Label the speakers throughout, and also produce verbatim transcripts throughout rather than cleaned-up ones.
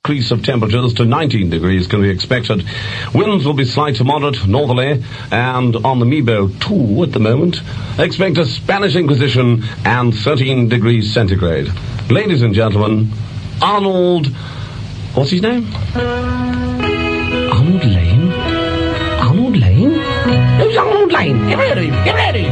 Speaker 1: increase of temperatures to nineteen degrees can be expected. Winds will be slight to moderate northerly, and on the Mebo two at the moment, expect a Spanish Inquisition and thirteen degrees centigrade. Ladies and gentlemen, Arnold... What's his name? Arnold Lane? Arnold Lane? Who's Arnold Lane? Get ready, get ready!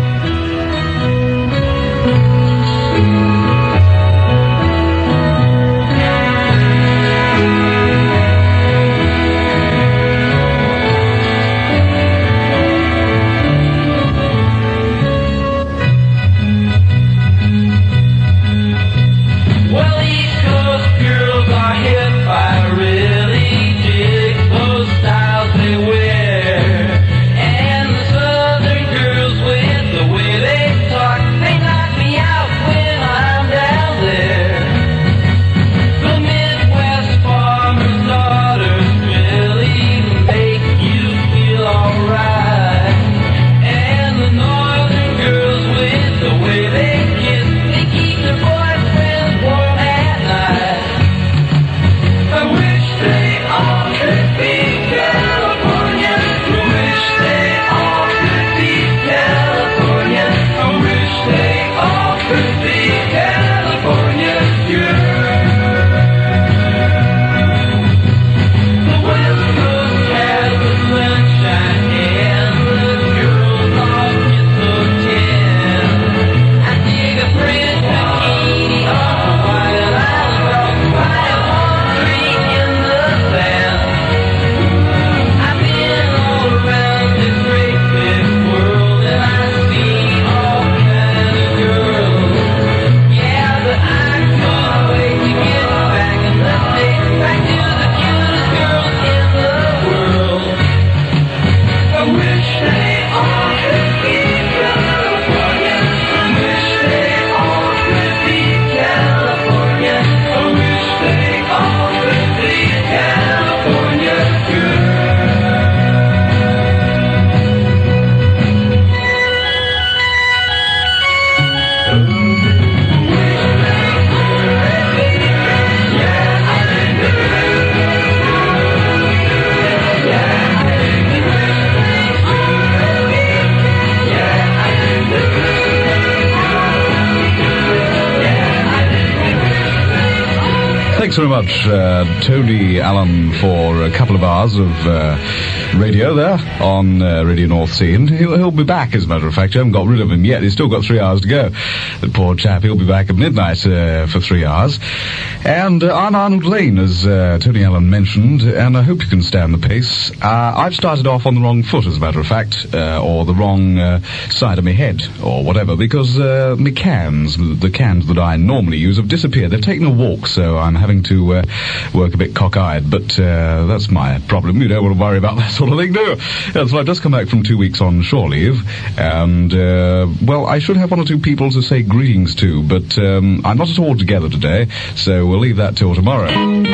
Speaker 2: Thanks very much, uh, Tony Allen, for a couple of hours of uh, radio there on uh, Radio North Sea. And he'll, he'll be back, as a matter of fact. You haven't got rid of him yet. He's still got three hours to go. The poor chap, he'll be back at midnight uh, for three hours. And uh, I'm Arnold Lane, as uh, Tony Allen mentioned, and I hope you can stand the pace. Uh, I've started off on the wrong foot, as a matter of fact, uh, or the wrong uh, side of my head, or whatever, because uh, my cans, the cans that I normally use, have disappeared. They've taken a walk, so I'm having to uh, work a bit cockeyed, but uh, that's my problem. You don't want to worry about that sort of thing, do you? Yeah, so I've just come back from two weeks on shore leave, and, uh, well, I should have one or two people to say greetings to, but um, I'm not at all together today, so we'll leave that till tomorrow.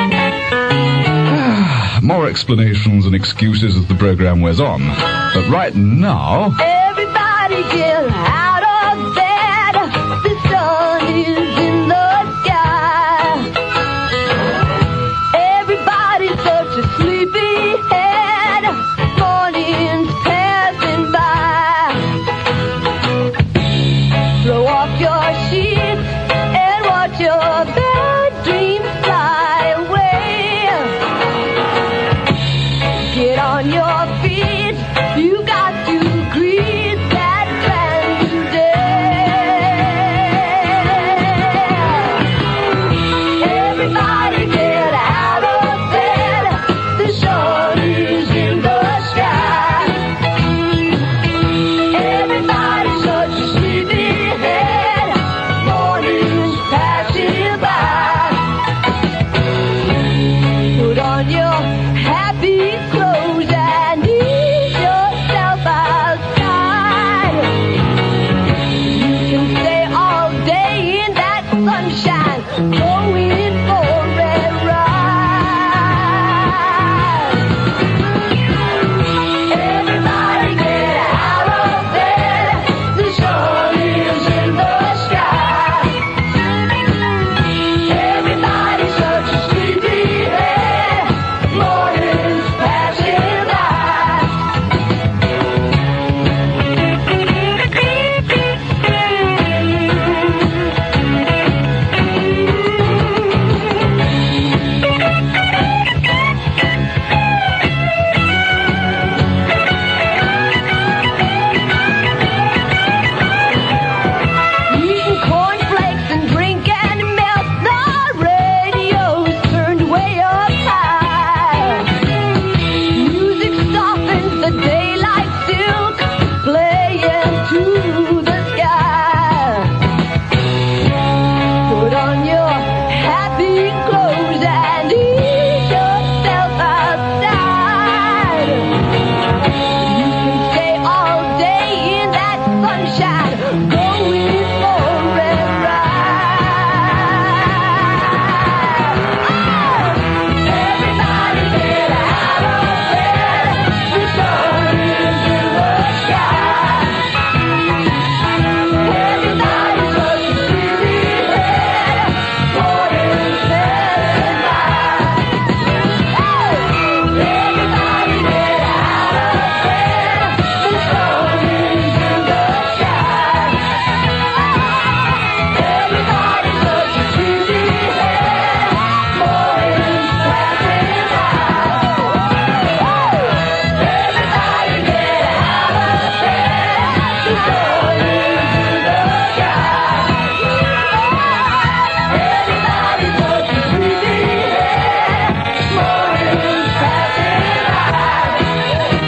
Speaker 2: More explanations and excuses as the program wears on, but right now...
Speaker 3: Everybody get out of bed, the sun is in the sky. Everybody's such a sleepy head, morning's passing by. Throw off your sheets and watch your bad dreams fly away. Get on your feet, you got to greet that brand new day. Everybody get out of bed, the sun is in the sky. Everybody's such a sleepy head, morning's passing by. Put on your happy clothes and ease yourself outside. You can stay all day in that sunshine, going for a ride. Everybody get out of bed, the sun is in the sky. Everybody's such a sleepy head,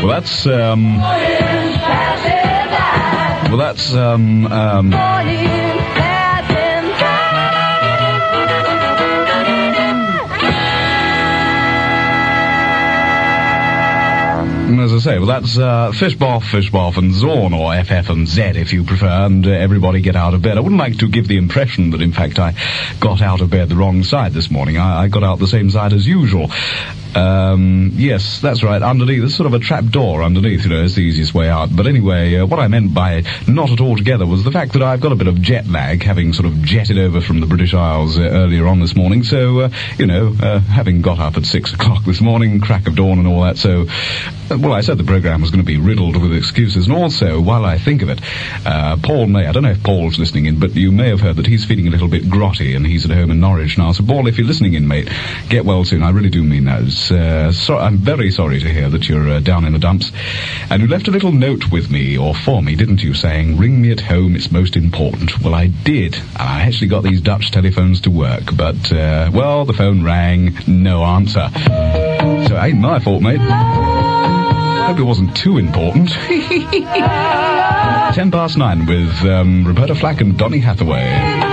Speaker 2: Well, that's, um... Well, that's, um, um... As I say, well, that's uh, Fishboff, Fishboff and Zorn, or F F and Z if you prefer, and uh, everybody get out of bed. I wouldn't like to give the impression that, in fact, I got out of bed the wrong side this morning. I, I got out the same side as usual. Um, yes, that's right, underneath. There's sort of a trap door underneath, you know, it's the easiest way out. But anyway, uh, what I meant by not at all together was the fact that I've got a bit of jet lag, having sort of jetted over from the British Isles uh, earlier on this morning. So, uh, you know, uh, having got up at six o'clock this morning, crack of dawn and all that, so... Uh, well, I said the programme was going to be riddled with excuses, and also, while I think of it, uh, Paul May, I don't know if Paul's listening in, but you may have heard that he's feeling a little bit grotty, and he's at home in Norwich now. So, Paul, if you're listening in, mate, get well soon. I really do mean that. It's, uh, so, I'm very sorry to hear that you're uh, down in the dumps. And you left a little note with me, or for me, didn't you, saying, ring me at home, it's most important. Well, I did. I actually got these Dutch telephones to work, but, uh, well, the phone rang, no answer. So it ain't my fault, mate. Hope it wasn't too important. Ten past nine with um, Roberta Flack and Donny Hathaway.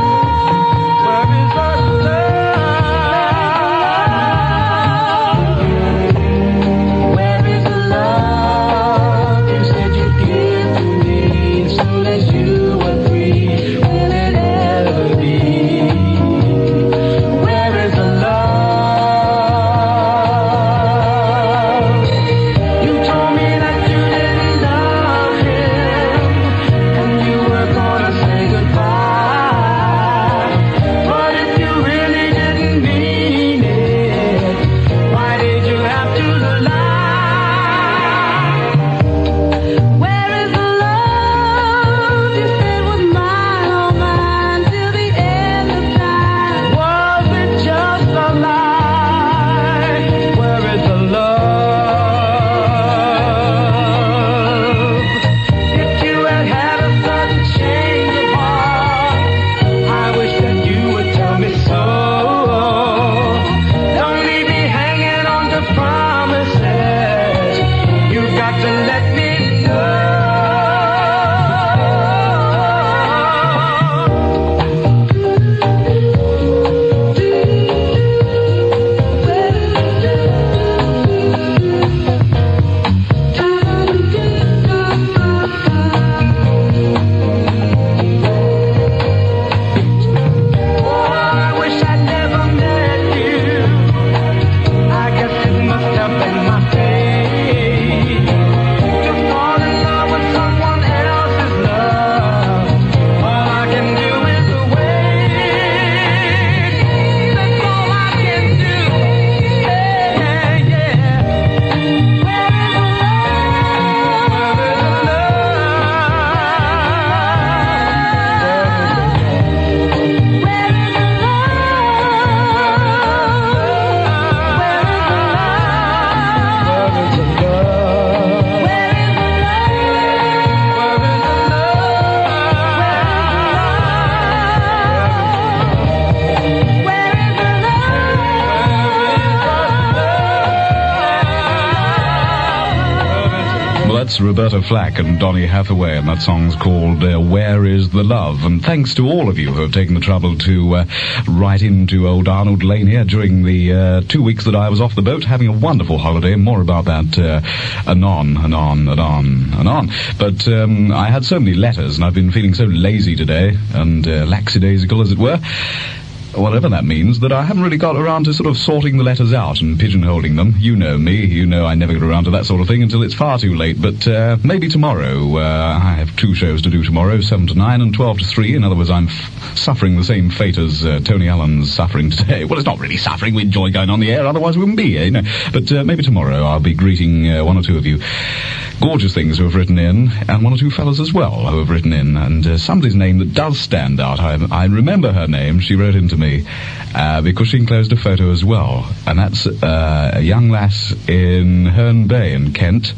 Speaker 2: Roberta Flack and Donny Hathaway, and that song's called uh, Where Is the Love? And thanks to all of you who have taken the trouble to uh, write into old Arnold Lane here during the uh, two weeks that I was off the boat, having a wonderful holiday. More about that uh, anon, anon, anon, anon. But um, I had so many letters, and I've been feeling so lazy today, and uh, lackadaisical, as it were, whatever that means, that I haven't really got around to sort of sorting the letters out and pigeonholing them. You know me, you know I never get around to that sort of thing until it's far too late, but uh, maybe tomorrow. Uh, I have two shows to do tomorrow, seven to nine and twelve to three. In other words, I'm f- suffering the same fate as uh, Tony Allen's suffering today. Well, it's not really suffering, we enjoy going on the air, otherwise we wouldn't be here, you know. But uh, maybe tomorrow I'll be greeting uh, one or two of you gorgeous things who have written in, and one or two fellas as well who have written in, and uh, somebody's name that does stand out. I, I remember her name, she wrote into me, uh, because she enclosed a photo as well, and that's uh, a young lass in Herne Bay in Kent,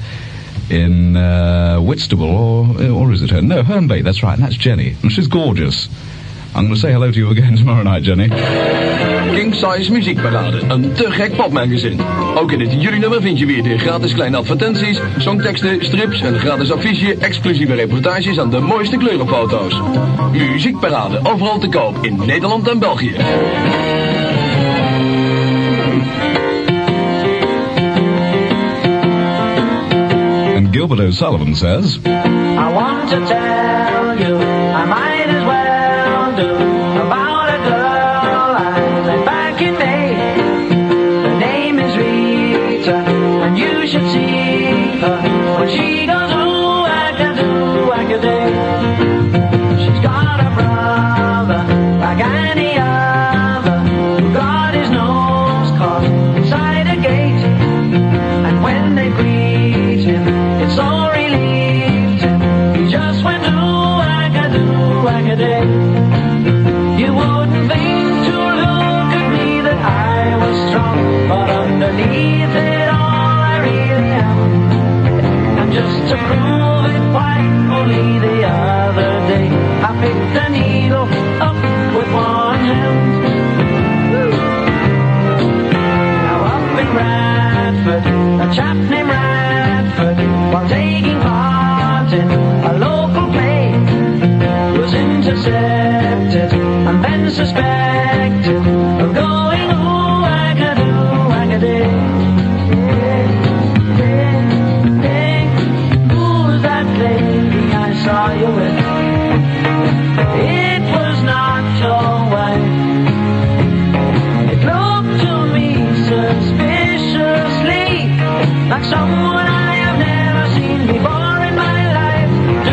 Speaker 2: in uh, Whitstable, or or is it Herne? No, Herne Bay, that's right, and that's Jenny, and she's gorgeous. I'm going to say hello to you again tomorrow night, Jenny.
Speaker 4: King Size Muziekparade, een te gek popmagazine. Ook in het juli-nummer vind je weer de gratis kleine advertenties, songteksten, strips, een gratis affiche, exclusieve reportages en de mooiste kleurenfoto's. Muziekparade, overal te koop in Nederland en België.
Speaker 2: And Gilbert O'Sullivan says,
Speaker 3: I want to tell you, I might as well do, about a girl I met back in May. Her name is Rita, and you should see her when she goes, ooh, I can do, I can do. She's got a brother, like any other, who got his nose caught inside a gate. And when they greet him, it's so relieved him. He just went, ooh, I can do, I can do. You wouldn't think to look at me that I was strong, but underneath it all I really am. And just to prove it, why, only the other day I picked a needle up with one hand. Woo. Now up in Radford, a chap named Radford, while taking part in a local play, was intercepted and then suspected of going, ooh, wagadoo, wagaday. Who's that lady I saw you with? It was not your wife. It looked to me suspiciously like someone I have never seen before in my life.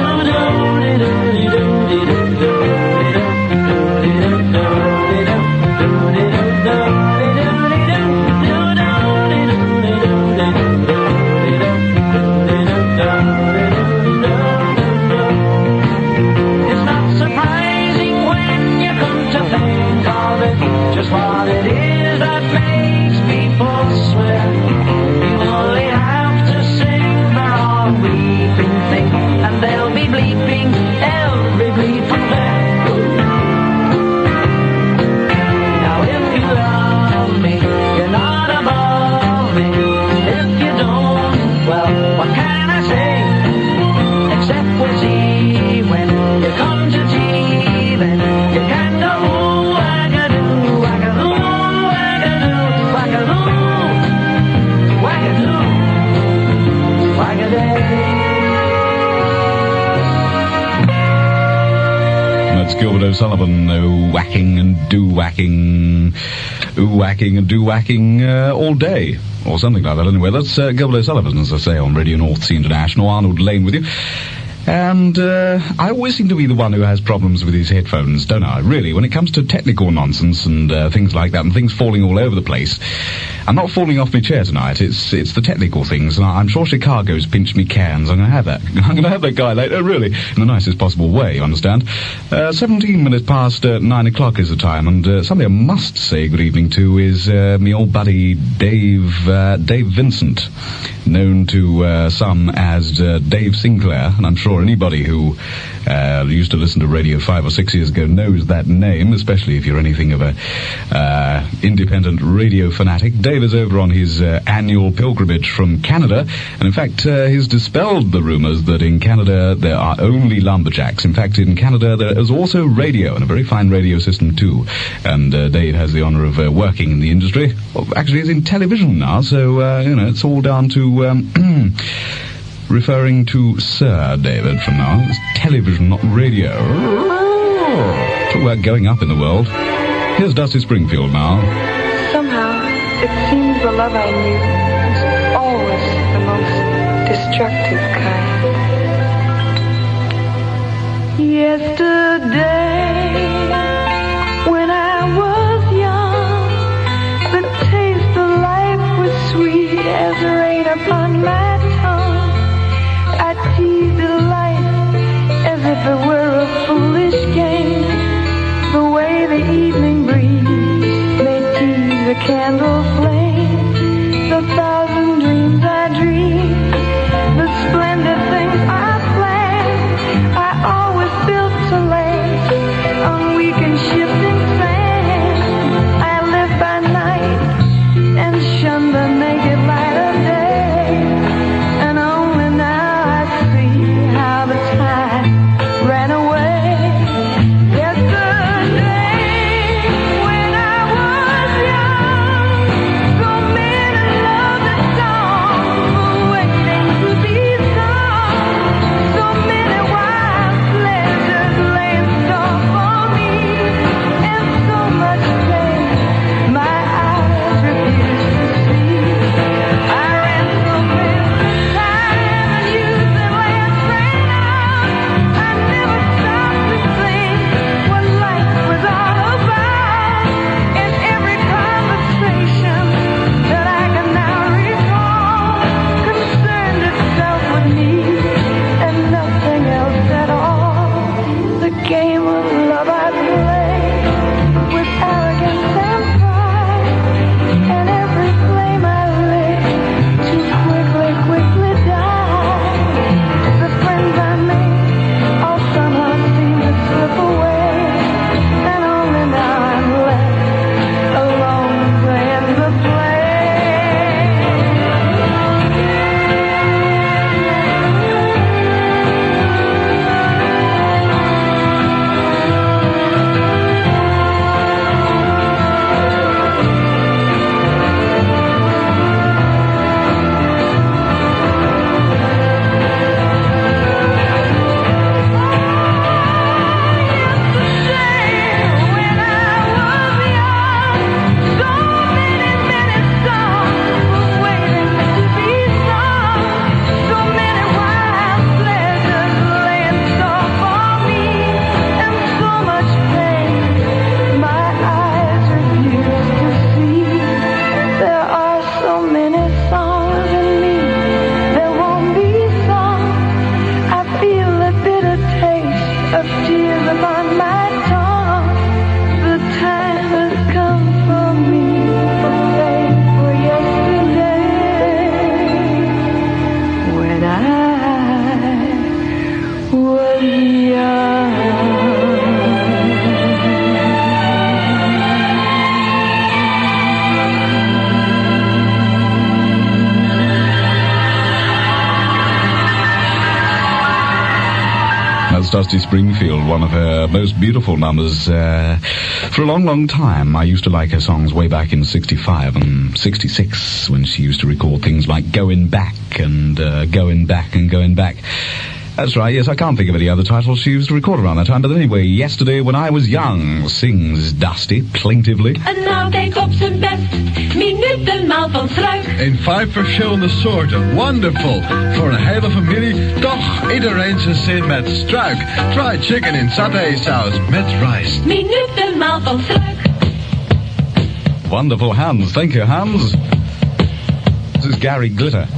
Speaker 3: It's not surprising when you come to think of it, just what it is that makes people swear. You only have to sing their all weeping thing, and they'll be bleeping every bleep from there. Now if you love me, you're not above me. If you don't, well, what can I say? Except we'll see when you come to tea, then you can go, ooh, wagadoo, wagadoo, wagadoo, wagadoo, wagadoo, wagaday.
Speaker 2: That's Gilbert O'Sullivan, oh, whacking and do-whacking, ooh-whacking and do-whacking uh, all day, or something like that. Anyway, that's uh, Gilbert O'Sullivan, as I say, on Radio North Sea International. Arnold Lane with you. And uh, I always seem to be the one who has problems with his headphones, don't I? Really, when it comes to technical nonsense and uh, things like that, and things falling all over the place. I'm not falling off my chair tonight. It's it's the technical things, and I'm sure Chicago's pinched me cans. I'm going to have that. I'm going to have that guy later, really, in the nicest possible way, you understand? Uh, seventeen minutes past uh, nine o'clock is the time, and uh, somebody I must say good evening to is uh, me old buddy Dave uh, Dave Vincent, known to uh, some as uh, Dave Sinclair, and I'm sure anybody who uh, used to listen to radio five or six years ago knows that name, especially if you're anything of a uh, independent radio fanatic. Dave is over on his uh, annual pilgrimage from Canada, and in fact uh, he's dispelled the rumours that in Canada there are only lumberjacks. In fact, in Canada there is also radio, and a very fine radio system too, and uh, Dave has the honour of uh, working in the industry. Well, actually he's in television now, so uh, you know, it's all down to um, referring to Sir David from now. It's television, not radio. Talk about going up in the world. Here's Dusty Springfield now.
Speaker 5: Somehow, it seems the love I knew was always the most destructive kind. Yesterday, when I was young, the taste of life was sweet as rain upon my tongue. I teased delight as if it were a foolish game. The way the evening breeze may tease a candle flame. The thousand dreams I dreamed, the splendid things I planned, I always built to last.
Speaker 2: That's Dusty Springfield, one of her most beautiful numbers. Uh, for a long, long time, I used to like her songs way back in sixty-five and sixty-six, when she used to record things like Going Back and uh, Going Back and Going Back. That's right, yes, I can't think of any other titles she used to record around that time. But anyway, Yesterday When I Was Young, sings Dusty plaintively.
Speaker 6: Een naald kijkt op zijn best, minutenmaal van struik.
Speaker 7: In vijf verschillende soorten, wonderful. Voor een hele familie, toch iedereen zijn zin met struik. Fried chicken in satésaus met rijst.
Speaker 6: Minutenmaal van struik.
Speaker 2: Wonderful, Hans. Thank you, Hans. This is Gary Glitter.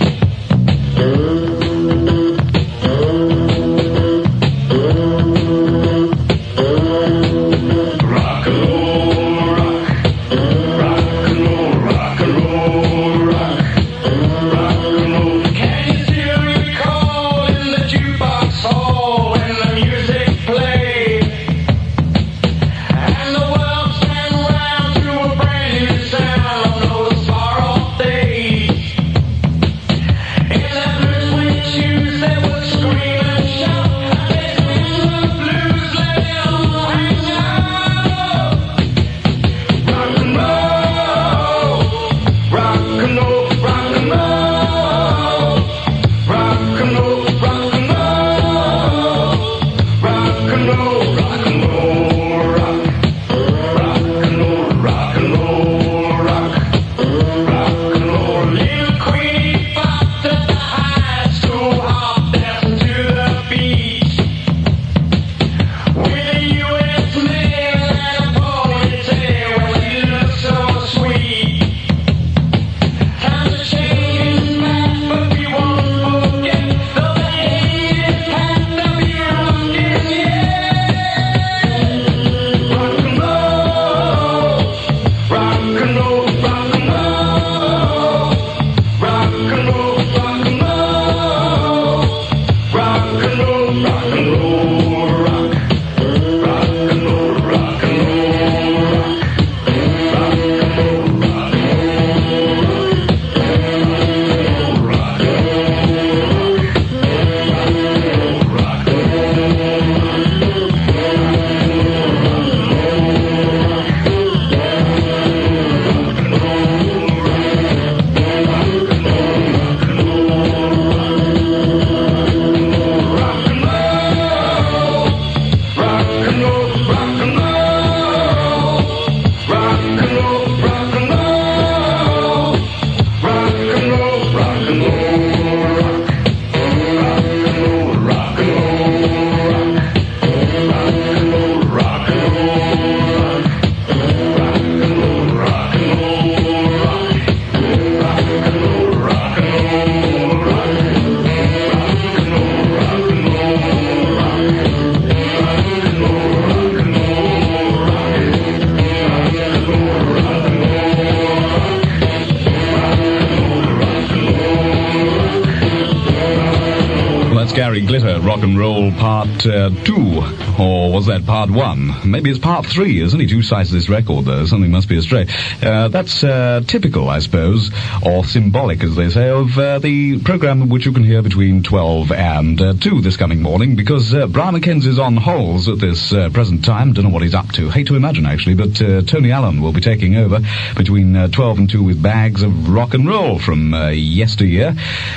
Speaker 2: Gary Glitter, Rock and Roll Part uh, two, or was that Part one? Maybe it's Part three. There's only two sides to this record, though. Something must be astray. Uh, that's uh, typical, I suppose, or symbolic, as they say, of uh, the programme which you can hear between twelve and uh, two this coming morning, because uh, Brian McKenzie's on holes at this uh, present time. Don't know what he's up to. Hate to imagine, actually, but uh, Tony Allen will be taking over between uh, twelve and two with Bags of Rock and Roll from uh, yesteryear.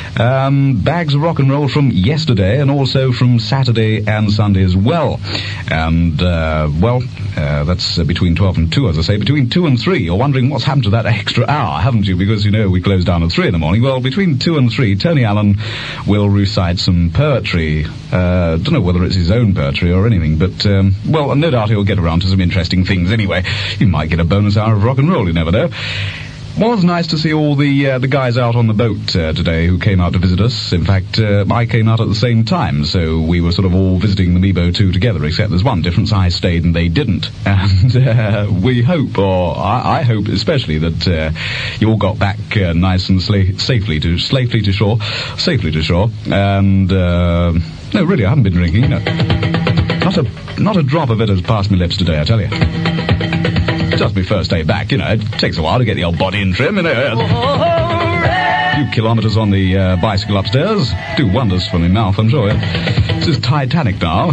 Speaker 2: Um, Bags of Rock and Roll from yesterday, and also from Saturday and Sunday as well. And, uh, well, uh, that's uh, between twelve and two, as I say. Between two and three, you're wondering what's happened to that extra hour, haven't you? Because, you know, we close down at three in the morning. Well, between two and three, Tony Allen will recite some poetry. Uh, don't know whether it's his own poetry or anything, but, um, well, no doubt he'll get around to some interesting things anyway. You might get a bonus hour of rock and roll, you never know. Was nice to see all the uh, the guys out on the boat uh, today who came out to visit us. In fact, uh, I came out at the same time, so we were sort of all visiting the Mebo two together, except there's one difference. I stayed and they didn't. And uh, we hope, or I, I hope especially, that uh, you all got back uh, nice and sla- safely to safely to shore, safely to shore. And uh, no, really, I haven't been drinking. You know, not a not a drop of it has passed my lips today, I tell you. Just my first day back, you know, it takes a while to get the old body in trim, you know. A few kilometres on the uh, bicycle upstairs do wonders for my mouth, I'm sure. Yeah. This is Titanic now.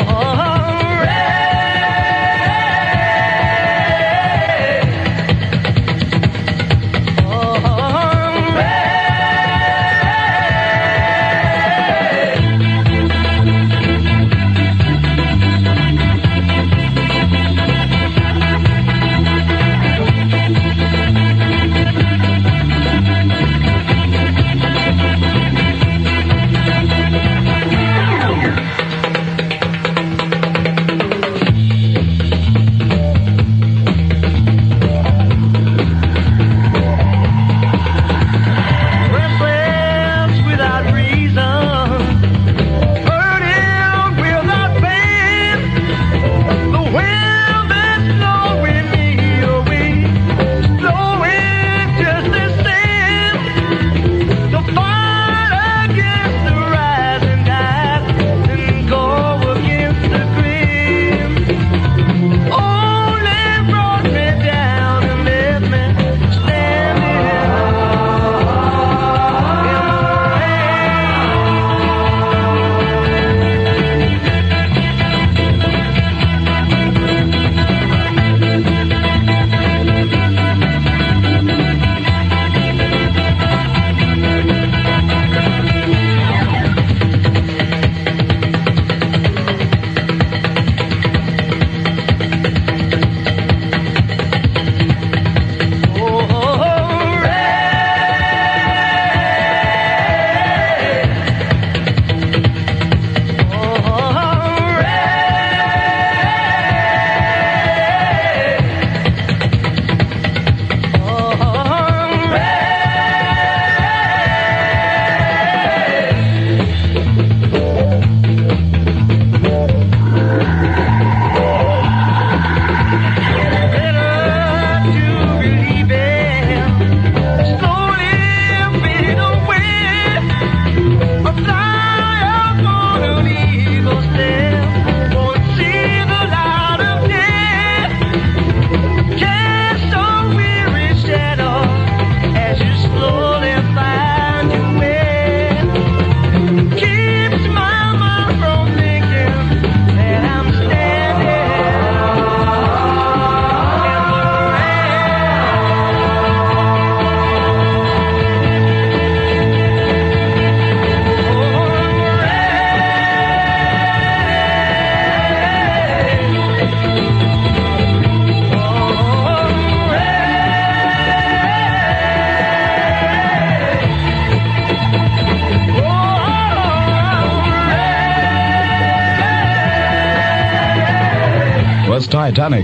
Speaker 2: Titanic.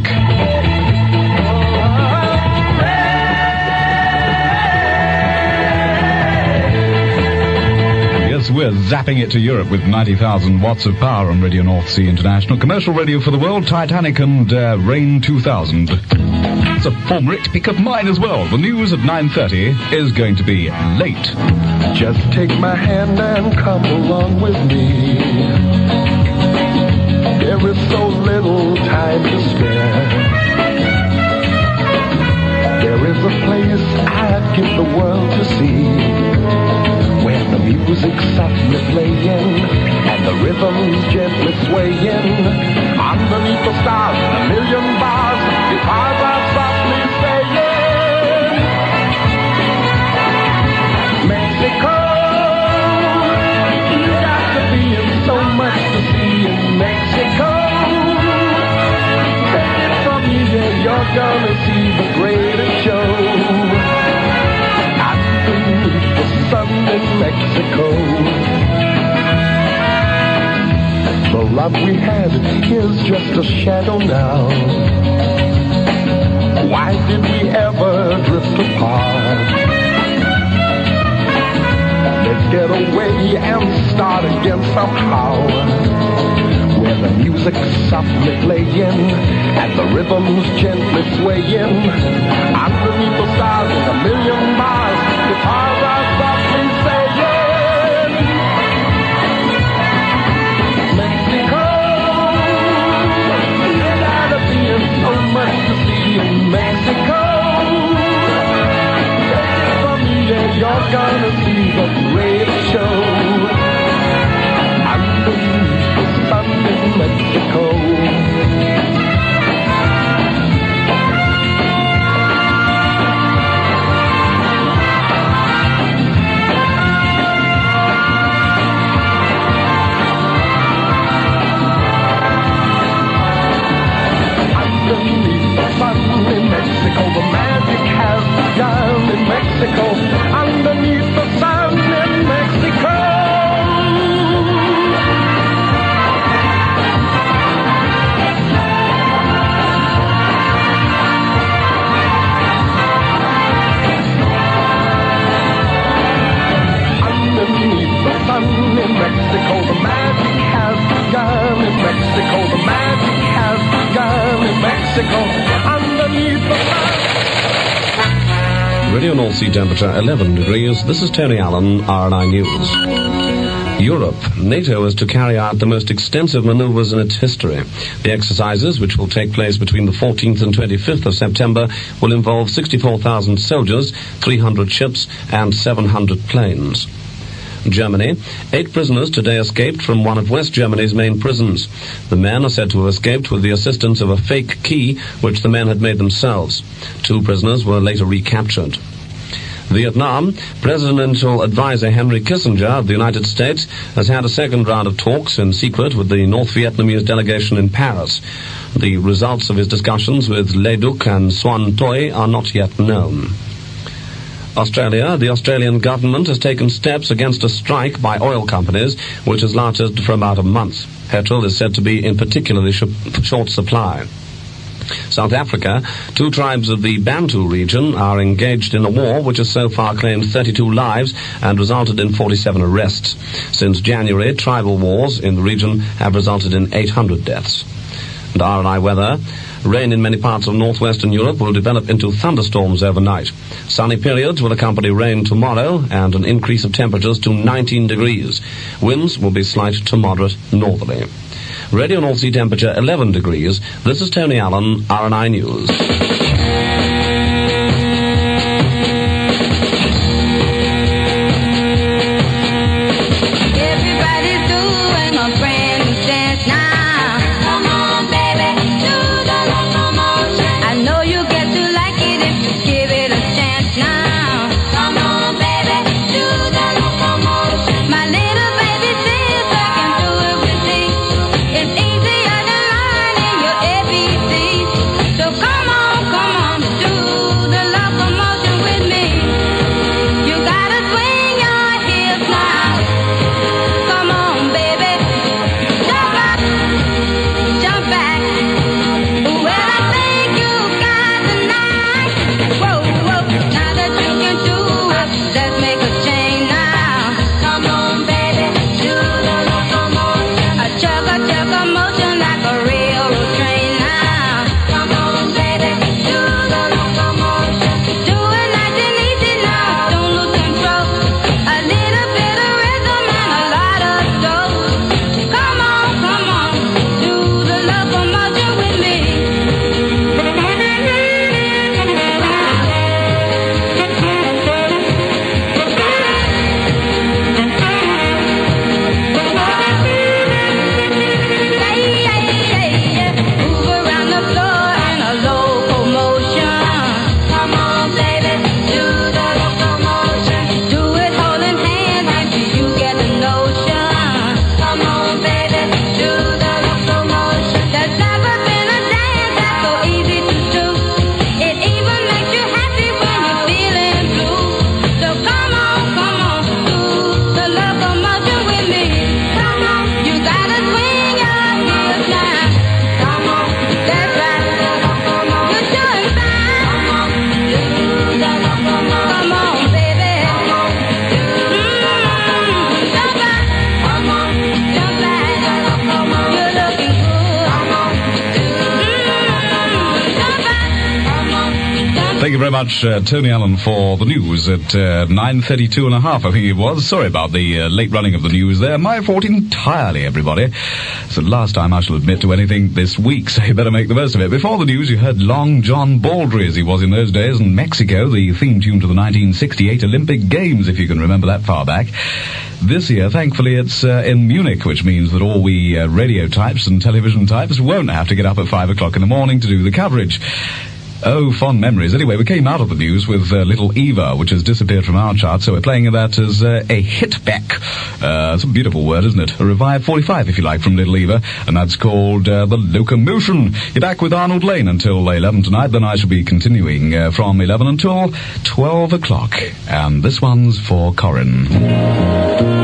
Speaker 2: Yes, we're zapping it to Europe with ninety thousand watts of power on Radio North Sea International. Commercial radio for the world, Titanic and uh, Rain two thousand. It's a former pick of mine as well. The news at nine thirty is going to be late.
Speaker 8: Just take my hand and come along with me. There is so little time to spare. There is a place I'd give the world to see, where the music's softly playing and the rhythm's gently swaying. Underneath the stars, a million bars, guitars are softly saying, Mexico, you got to be in so much to see in Mexico. Take it from me, yeah, you're gonna see the greatest show. Underneath the sun in Mexico. The love we had is just a shadow now. Why did we ever drift apart? Let's get away and start again somehow, where the music's softly playing and the rhythm's gently swaying. Underneath the stars in a million miles, guitars are softly saying, Mexico, there gotta be so much to see in Mexico. Take it from me, yeah, you're gonna see the greatest show. Underneath
Speaker 1: North Sea temperature eleven degrees. This is Tony Allen, R N I News. Europe. NATO is to carry out the most extensive maneuvers in its history. The exercises, which will take place between the fourteenth and twenty-fifth of September, will involve sixty-four thousand soldiers, three hundred ships, and seven hundred planes. Germany. Eight prisoners today escaped from one of West Germany's main prisons. The men are said to have escaped with the assistance of a fake key, which the men had made themselves. Two prisoners were later recaptured. Vietnam. Presidential advisor Henry Kissinger of the United States has had a second round of talks in secret with the North Vietnamese delegation in Paris. The results of his discussions with Le Duc and Xuan Toi are not yet known. Australia. The Australian government has taken steps against a strike by oil companies, which has lasted for about a month. Petrol is said to be in particularly sh- short supply. South Africa. Two tribes of the Bantu region are engaged in a war which has so far claimed thirty-two lives and resulted in forty-seven arrests. Since January, tribal wars in the region have resulted in eight hundred deaths. And R and I weather. Rain in many parts of northwestern Europe will develop into thunderstorms overnight. Sunny periods will accompany rain tomorrow and an increase of temperatures to nineteen degrees. Winds will be slight to moderate northerly. Radio North Sea temperature eleven degrees. This is Tony Allen, R and I News.
Speaker 2: Thank you very much, uh, Tony Allen, for the news at uh, nine thirty-two and a half, I think it was. Sorry about the uh, late running of the news there. My fault entirely, everybody. It's the last time I shall admit to anything this week, so you better make the most of it. Before the news, you heard Long John Baldry, as he was in those days, and Mexico, the theme tune to the nineteen sixty-eight Olympic Games, if you can remember that far back. This year, thankfully, it's uh, in Munich, which means that all we uh, radio types and television types won't have to get up at five o'clock in the morning to do the coverage. Oh, fond memories. Anyway, we came out of the news with uh, Little Eva, which has disappeared from our chart, so we're playing that as uh, a hit back. Uh, it's a beautiful word, isn't it? A Revive forty-five, if you like, from Little Eva, and that's called uh, The Locomotion. You're back with Arnold Lane until eleven tonight, then I shall be continuing uh, from eleven until twelve o'clock. And this one's for Corin.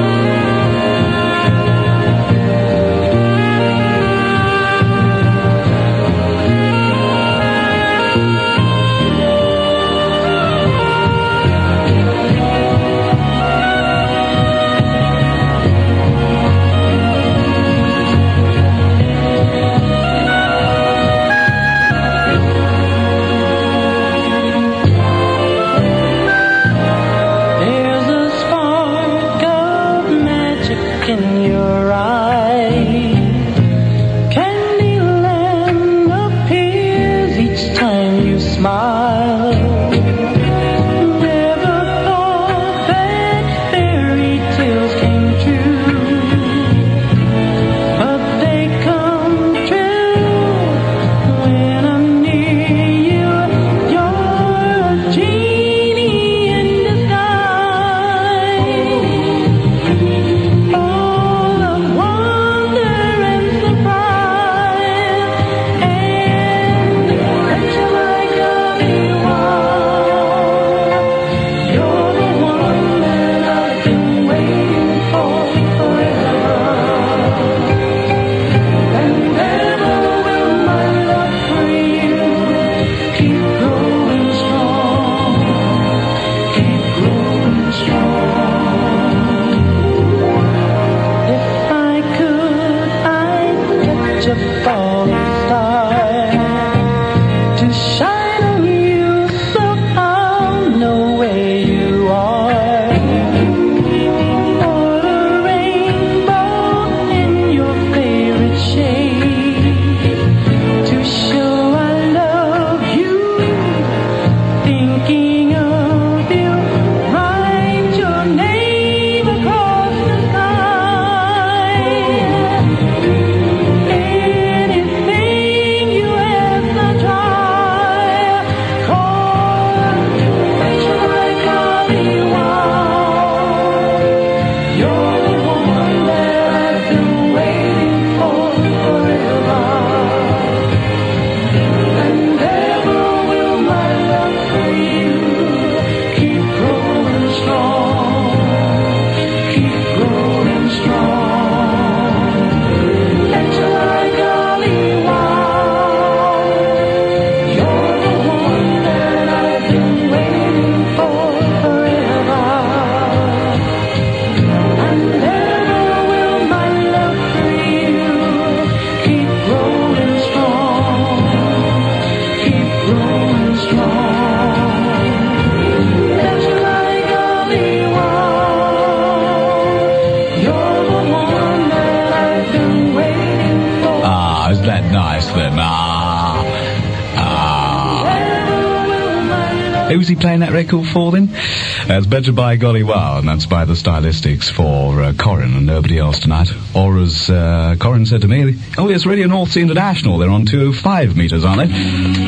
Speaker 2: nice then. Ah. Ah. Who's he playing that record for then? That's Better by Golly Wow, and that's by the Stylistics for uh, Corin and nobody else tonight. Or as uh, Corin said to me, oh yes, Radio North Sea International, they're on two oh five metres, aren't they?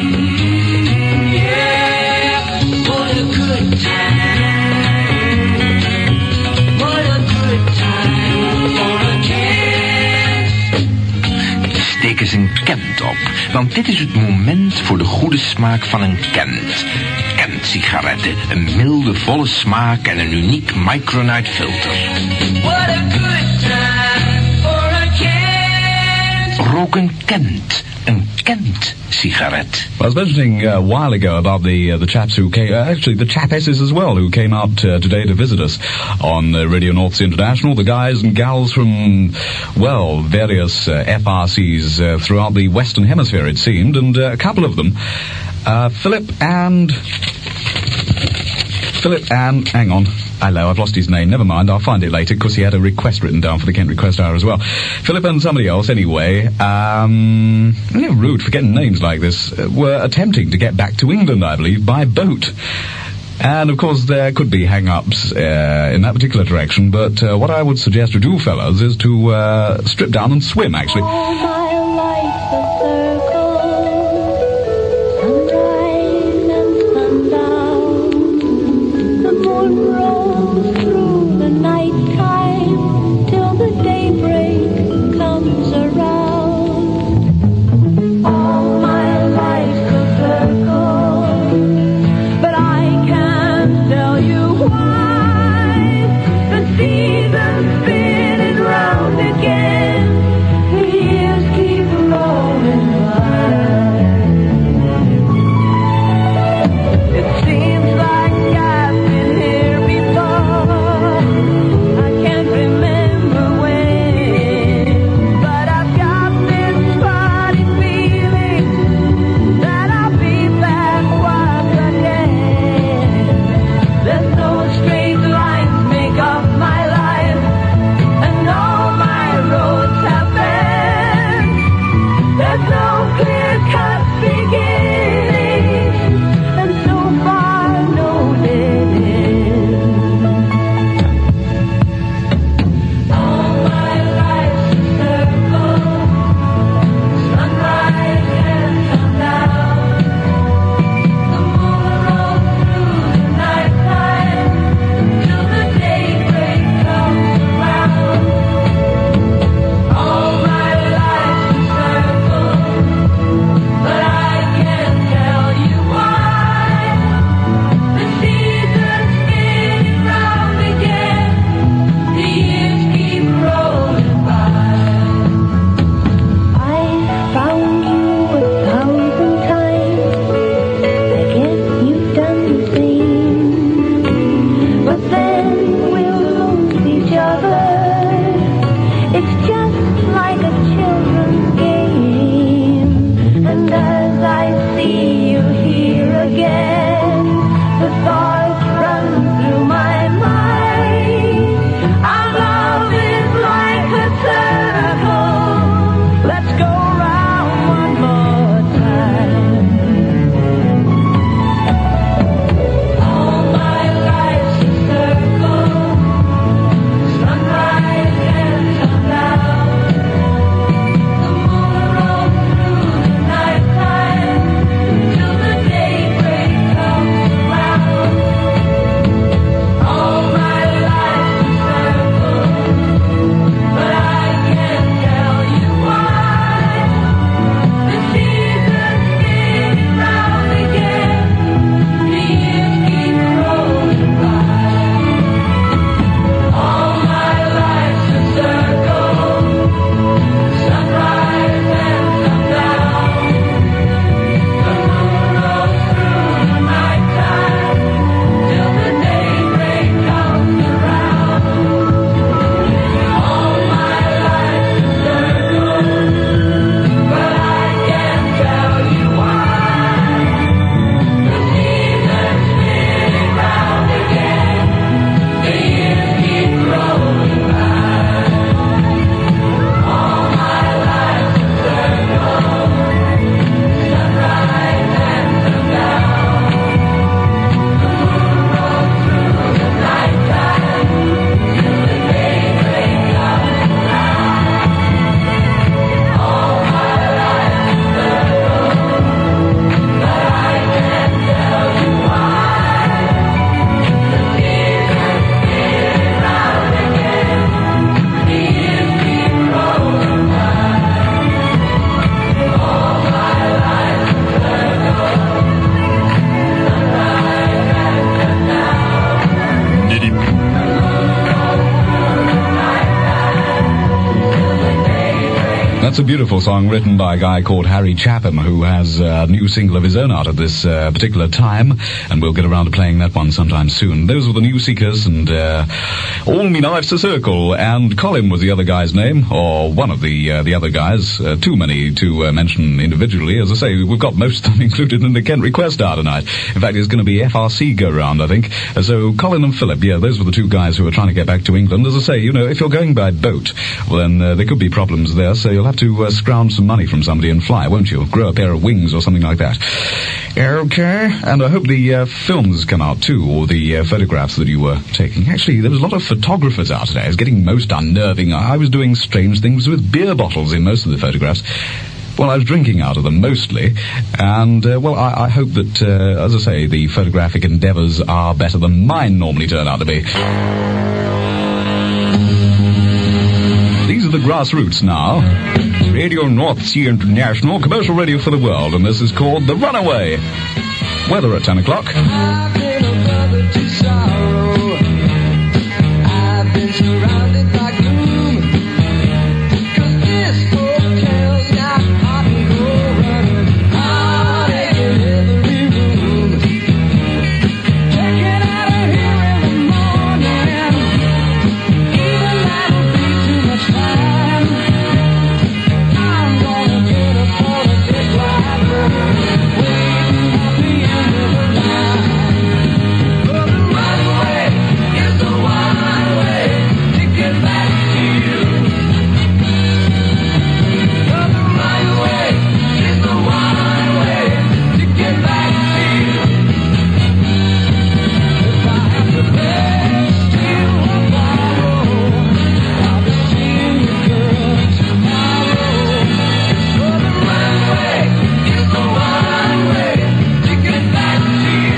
Speaker 3: Yeah, what a good time. What a good time for a kid.
Speaker 9: Steek eens een Kent op, want dit is het moment voor de goede smaak van een Kent. Kent-sigaretten, een milde, volle smaak en een uniek Micronite filter.
Speaker 3: What a good time for a kid.
Speaker 9: Rook een Kent, een Kent-sigaret.
Speaker 2: I was mentioning uh, a while ago about the uh, the chaps who came, uh, actually the chapesses as well, who came out uh, today to visit us on uh, Radio North Sea International. The guys and gals from, well, various uh, F R Cs uh, throughout the Western Hemisphere, it seemed, and uh, a couple of them, uh, Philip and... Philip and... hang on. Hello, I've lost his name. Never mind, I'll find it later, because he had a request written down for the Kent Request Hour as well. Philip and somebody else, anyway, um... they're rude for getting names like this, uh, were attempting to get back to England, I believe, by boat. And, of course, there could be hang-ups uh, in that particular direction, but uh, what I would suggest to do, fellas, is to uh, strip down and swim, actually.
Speaker 5: All my life's a circle, sunrise and sundown. The moon rolls through the night time till the daybreak comes around. All my life's a circle, but I can't tell you why. The seasons spinning round again, the years keep
Speaker 2: That's a beautiful song written by a guy called Harry Chapham, who has a new single of his own out at this uh, particular time, and we'll get around to playing that one sometime soon. Those were the New Seekers, and uh, All Me Life's a Circle, and Colin was the other guy's name, or one of the uh, the other guys. Uh, too many to uh, mention individually. As I say, we've got most of them included in the Kent Request Hour tonight. In fact, it's going to be F R C go round, I think. Uh, so Colin and Philip, yeah, those were the two guys who were trying to get back to England. As I say, you know, if you're going by boat, well then uh, there could be problems there, so you'll have to uh, scrounge some money from somebody and fly, won't you? Grow a pair of wings or something like that. Okay, and I hope the uh, films come out too, or the uh, photographs that you were taking. Actually, there was a lot of photographers out today. It was getting most unnerving. I was doing strange things with beer bottles in most of the photographs. Well, I was drinking out of them mostly, and, uh, well, I, I hope that, uh, as I say, the photographic endeavours are better than mine normally turn out to be. These are the Grassroots now. Radio North Sea International, commercial radio for the world, and this is called The Runaway. Weather at ten o'clock.
Speaker 10: I've been a brother to sorrow. I've been surrounded by gloom. 'Cause this hotel's got hot and cold running. Heartache in every room. Checking out of here in the morning. Even that'll be too much time. I'm gonna get up on a big wide road. Waiting at the end of the line. But the right way is the one way to get back to you. But the right way is the one way to get back to you. If I have to beg, steal or borrow, I'll be seeing you, girl, tomorrow. But the right way is the one way to get back to you.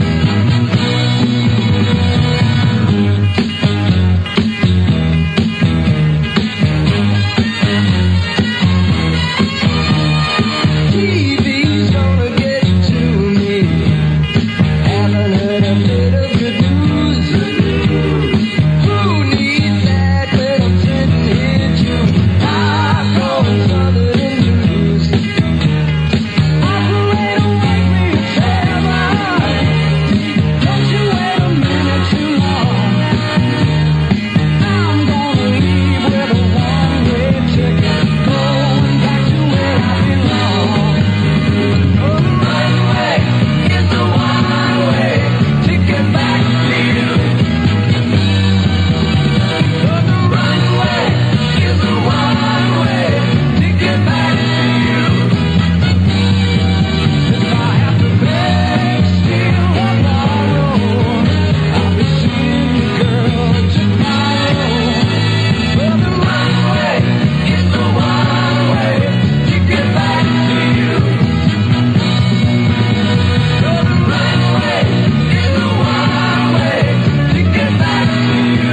Speaker 10: T V's gonna get to me. Haven't heard a bit of good news. Who needs that when I'm sitting here too? I've got Southern news. Operator, wake me a seven. Don't you wait a minute too long. I'm gonna leave with a one-way ticket, going back to where I belong. Oh, the right way is the one way to get back to you. Oh, the right way is the one way to get back to you. If I have to beg, steal or borrow, I'll be seeing you, girl, tomorrow. Well, the right way is the one way to get back to you. Well, the right way is the one way to get back to you.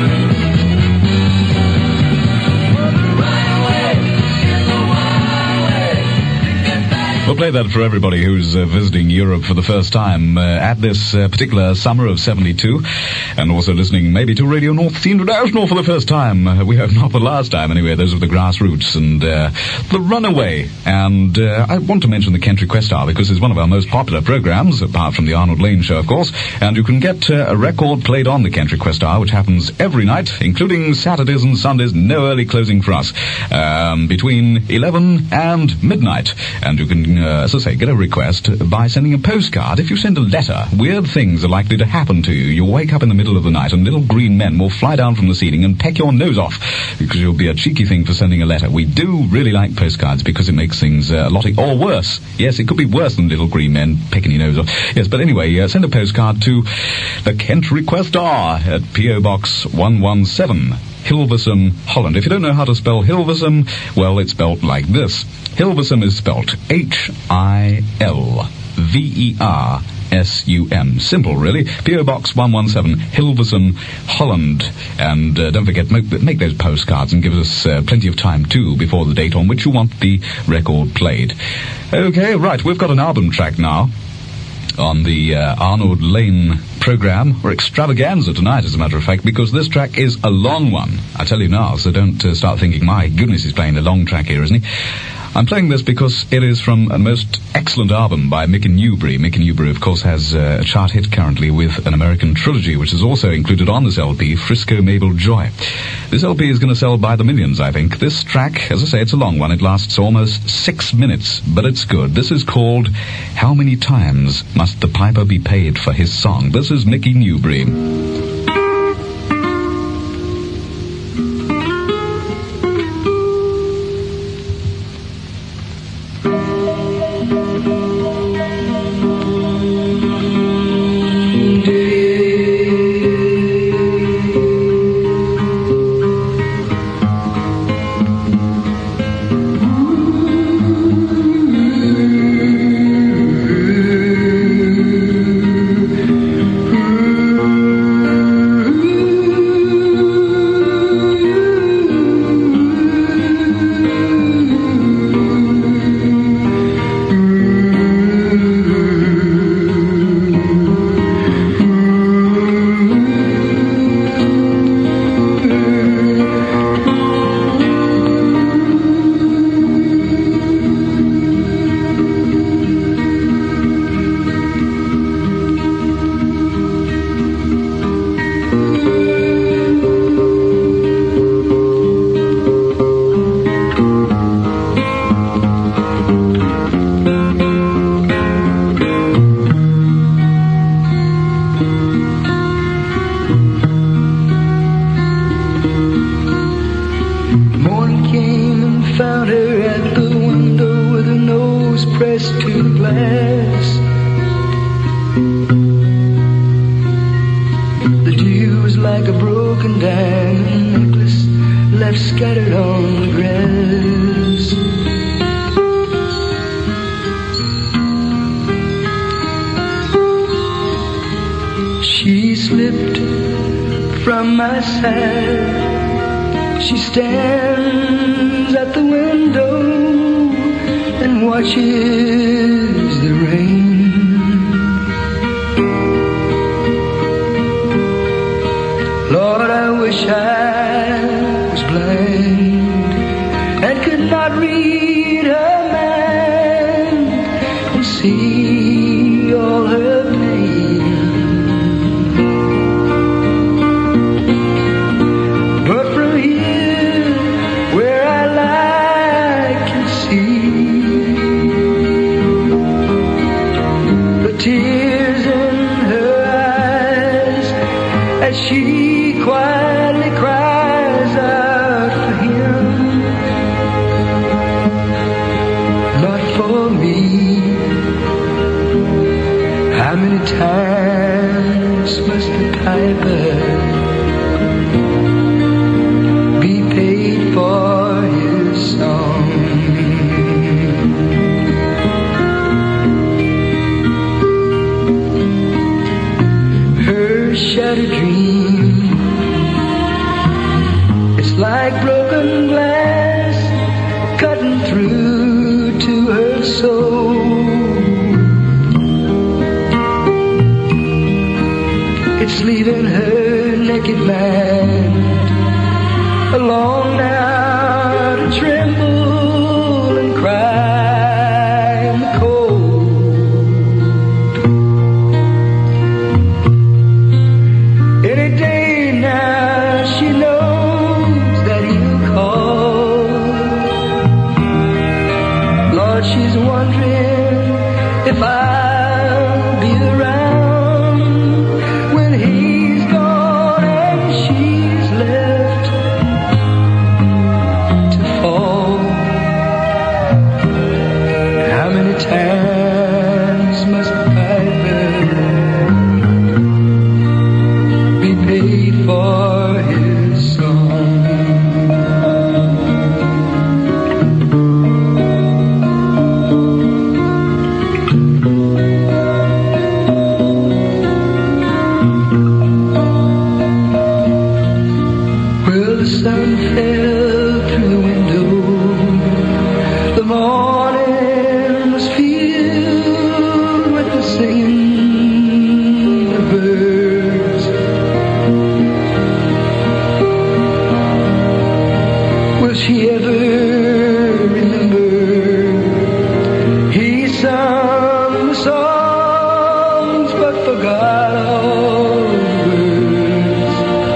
Speaker 10: Well, the right way is the one way to get back.
Speaker 2: We'll play that for everybody who's uh, visiting Europe for the first time uh, at this uh, particular summer of seventy-two, and also listening maybe to Radio North Sea International for the first time. Uh, we hope not the last time, anyway. Those are the Grassroots and uh, The Runaway. And uh, I want to mention the Kent Request Hour because it's one of our most popular programs, apart from the Arnold Lane Show, of course. And you can get uh, a record played on the Kent Request Hour, which happens every night, including Saturdays and Sundays. No early closing for us, um, between eleven and midnight. And you can, uh, as I say, get a request by sending a postcard. If you send a letter, weird things are likely to happen to you. You'll wake up in the middle of the night and little green men will fly down from the ceiling and peck your nose off because you'll be a cheeky thing for sending a letter. We do really like postcards because it makes things uh, a lot, e- or worse. Yes, it could be worse than little green men pecking your nose off. Yes, but anyway, uh, send a postcard to the Kent Request Hour at P O Box one one seven. Hilversum, Holland. If you don't know how to spell Hilversum, well, it's spelled like this. Hilversum is spelled H I L V E R S U M. Simple, really. P O Box one one seven, Hilversum, Holland. And uh, don't forget, make, make those postcards and give us uh, plenty of time, too, before the date on which you want the record played. Okay, right, we've got an album track now on the uh, Arnold Lane program, or extravaganza tonight, as a matter of fact, because this track is a long one. I tell you now, so don't uh, start thinking, my goodness, he's playing a long track here, isn't he? I'm playing this because it is from a most excellent album by Mickey Newbury. Mickey Newbury, of course, has uh, a chart hit currently with an American trilogy, which is also included on this L P, Frisco Mabel Joy. This L P is going to sell by the millions, I think. This track, as I say, it's a long one. It lasts almost six minutes, but it's good. This is called How Many Times Must the Piper Be Paid for His Song? This is Mickey Newbury.
Speaker 10: she ever remember? He sung the songs but forgot all the words.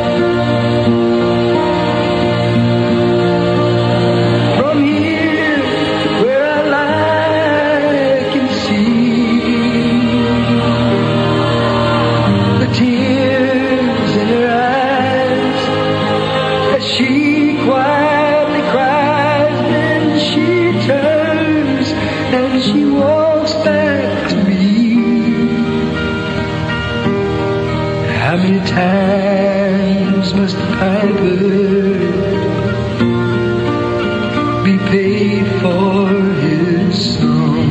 Speaker 10: From here where I lie, I can see the tears in her eyes as she quietly cries. Then she turns and she walks back to me. How many times must the piper be paid for his song?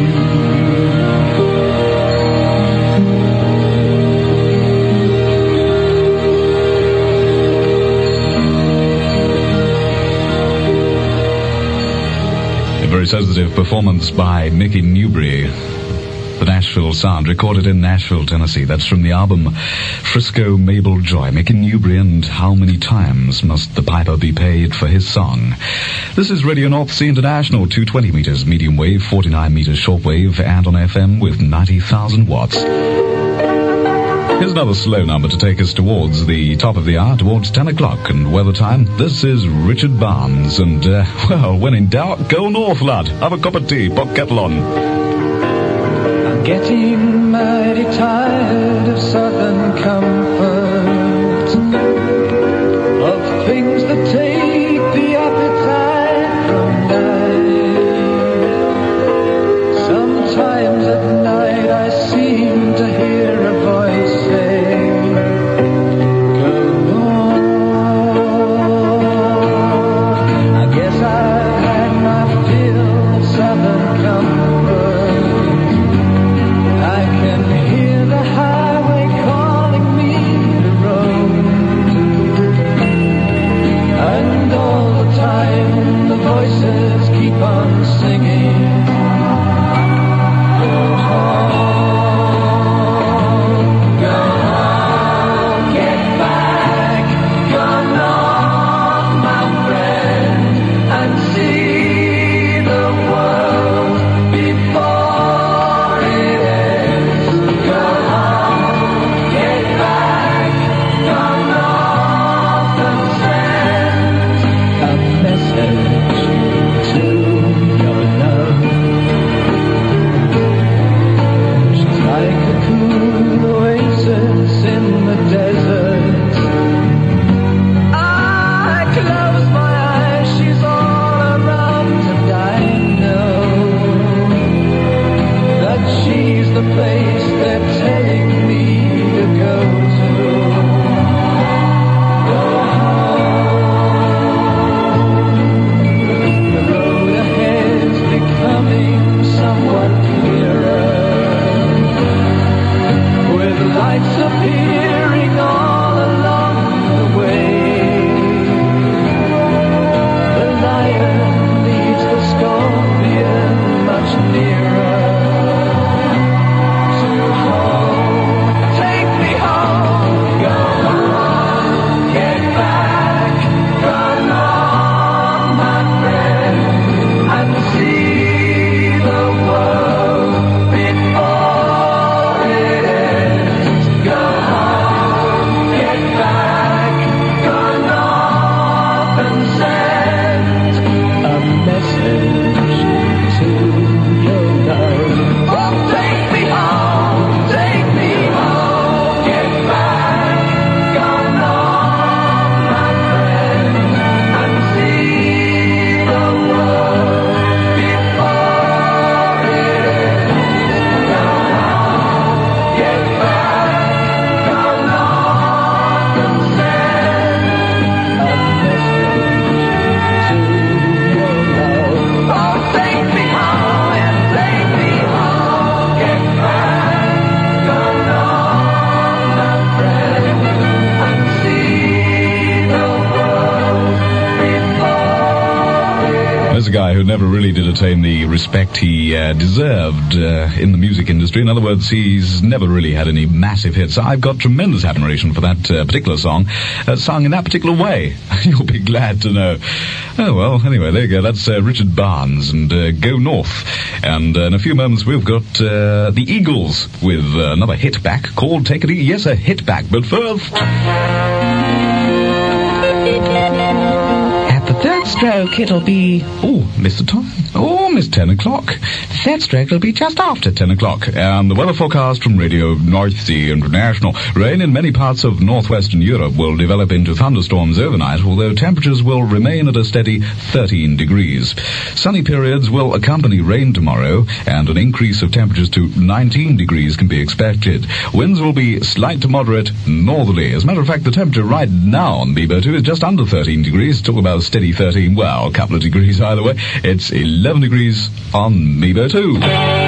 Speaker 2: A very sensitive performance by Mickey Newbury. The Nashville Sound, recorded in Nashville, Tennessee. That's from the album Frisco Mabel Joy. Mickey Newbury and How Many Times Must the Piper Be Paid for His Song. This is Radio North Sea International, two hundred twenty meters medium wave, forty-nine meters short wave, and on F M with ninety thousand watts. Here's another slow number to take us towards the top of the hour, towards ten o'clock, and weather time. This is Richard Barnes, and, uh, well, when in doubt, go north, lad. Have a cup of tea, pop kettle on.
Speaker 10: I'm getting mighty tired of southern comfort, of things that take the appetite from life. Sometimes at night I seem to hear a voice say, go north. I guess I've had my fill of southern comfort. I can hear the highway calling me
Speaker 2: who never really did attain the respect he uh, deserved uh, in the music industry. In other words, he's never really had any massive hits. I've got tremendous admiration for that uh, particular song, uh, sung in that particular way. You'll be glad to know. Oh, well, anyway, there you go. That's uh, Richard Barnes and uh, Go North. And uh, in a few moments, we've got uh, the Eagles with uh, another hit back called Take It Easy. Yes, a hit back, but first...
Speaker 11: At the third stroke, it'll be...
Speaker 2: Oh, Mister Time. Oh, Miss ten o'clock.
Speaker 11: The third stroke will be just after
Speaker 2: ten o'clock. And the weather forecast from Radio North Sea International. Rain in many parts of northwestern Europe will develop into thunderstorms overnight, although temperatures will remain at a steady thirteen degrees. Sunny periods will accompany rain tomorrow, and an increase of temperatures to nineteen degrees can be expected. Winds will be slight to moderate northerly. As a matter of fact, the temperature right now on Bebo two is just under thirteen degrees. Talk about a steady thirteen, well, a couple of degrees either way. It's eleven degrees on Bebo two.